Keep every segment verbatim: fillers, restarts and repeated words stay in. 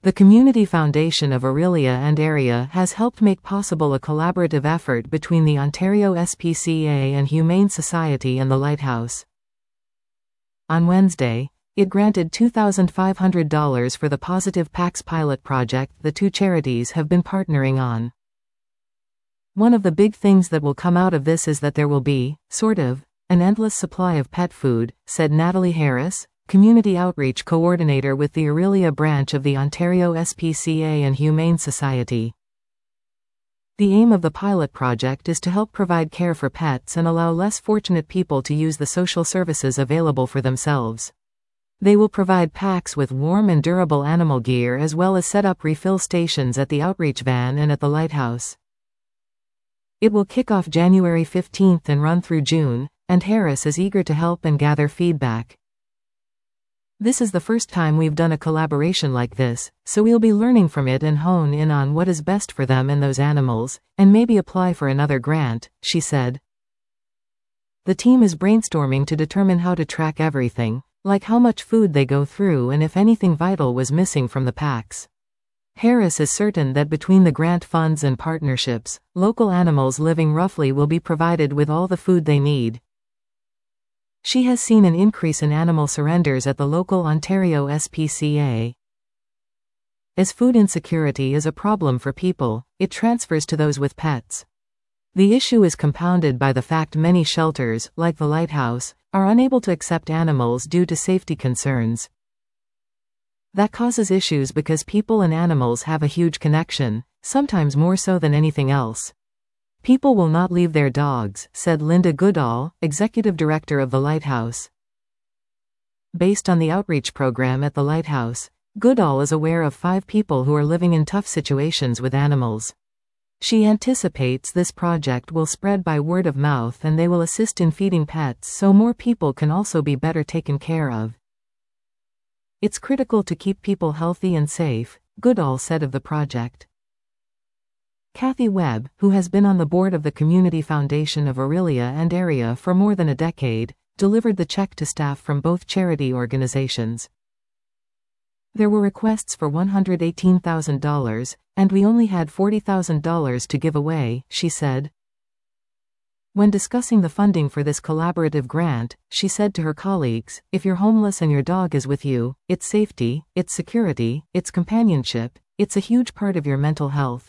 The Community Foundation of Orillia and area has helped make possible a collaborative effort between the Ontario S P C A and Humane Society and the Lighthouse. On Wednesday, it granted two thousand five hundred dollars for the Positive Packs pilot project the two charities have been partnering on. One of the big things that will come out of this is that there will be, sort of, an endless supply of pet food, said Natalie Harris, Community Outreach Coordinator with the Orillia branch of the Ontario S P C A and Humane Society. The aim of the pilot project is to help provide care for pets and allow less fortunate people to use the social services available for themselves. They will provide packs with warm and durable animal gear as well as set up refill stations at the outreach van and at the Lighthouse. It will kick off January fifteenth and run through June, and Harris is eager to help and gather feedback. This is the first time we've done a collaboration like this, so we'll be learning from it and hone in on what is best for them and those animals, and maybe apply for another grant, she said. The team is brainstorming to determine how to track everything, like how much food they go through and if anything vital was missing from the packs. Harris is certain that between the grant funds and partnerships, local animals living roughly will be provided with all the food they need. She has seen an increase in animal surrenders at the local Ontario S P C A. As food insecurity is a problem for people, it transfers to those with pets. The issue is compounded by the fact many shelters, like the Lighthouse, are unable to accept animals due to safety concerns. That causes issues because people and animals have a huge connection, sometimes more so than anything else. People will not leave their dogs, said Linda Goodall, Executive Director of the Lighthouse. Based on the outreach program at the Lighthouse, Goodall is aware of five people who are living in tough situations with animals. She anticipates this project will spread by word of mouth and they will assist in feeding pets so more people can also be better taken care of. It's critical to keep people healthy and safe, Goodall said of the project. Kathy Webb, who has been on the board of the Community Foundation of Orillia and area for more than a decade, delivered the check to staff from both charity organizations. There were requests for one hundred eighteen thousand dollars, and we only had forty thousand dollars to give away, she said. When discussing the funding for this collaborative grant, she said to her colleagues, if you're homeless and your dog is with you, it's safety, it's security, it's companionship, it's a huge part of your mental health.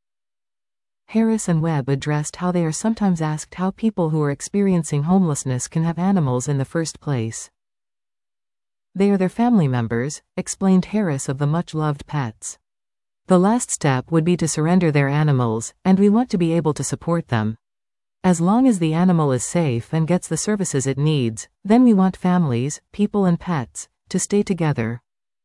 Harris and Webb addressed how they are sometimes asked how people who are experiencing homelessness can have animals in the first place. They are their family members, explained Harris of the much-loved pets. The last step would be to surrender their animals, and we want to be able to support them. As long as the animal is safe and gets the services it needs, then we want families, people and pets, to stay together.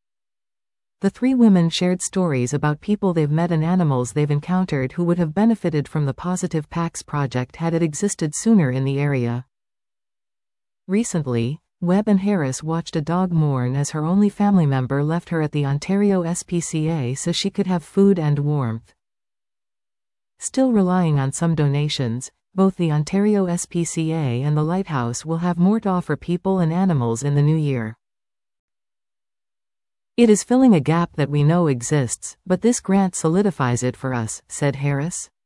The three women shared stories about people they've met and animals they've encountered who would have benefited from the Positive Packs project had it existed sooner in the area. Recently, Webb and Harris watched a dog mourn as her only family member left her at the Ontario S P C A so she could have food and warmth. Still relying on some donations, both the Ontario S P C A and the Lighthouse will have more to offer people and animals in the new year. It is filling a gap that we know exists, but this grant solidifies it for us, said Harris.